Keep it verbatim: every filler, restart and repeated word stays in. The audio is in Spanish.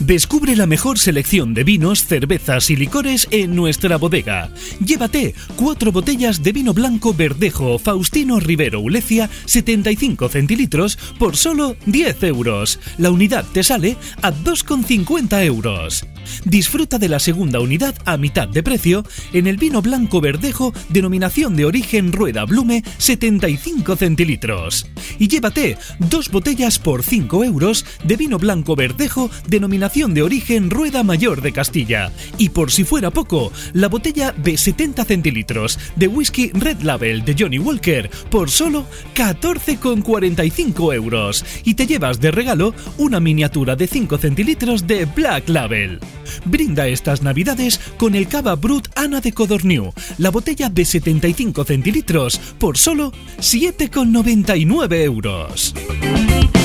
Descubre la mejor selección de vinos, cervezas y licores en nuestra bodega. Llévate cuatro botellas de vino blanco Verdejo Faustino Rivero Ulecia setenta y cinco centilitros por solo diez euros. La unidad te sale a dos con cincuenta euros. Disfruta de la segunda unidad a mitad de precio en el vino blanco Verdejo denominación de origen Rueda Blume setenta y cinco centilitros. Y llévate dos botellas por cinco euros de vino blanco Verdejo denominación de origen Rueda Mayor de Castilla. Y por si fuera poco, la botella de setenta centilitros de whisky Red Label de Johnny Walker por solo catorce con cuarenta y cinco euros. Y te llevas de regalo una miniatura de cinco centilitros de Black Label. Brinda estas navidades con el Cava Brut Ana de Codorniu, la botella de setenta y cinco centilitros por solo siete con noventa y nueve euros.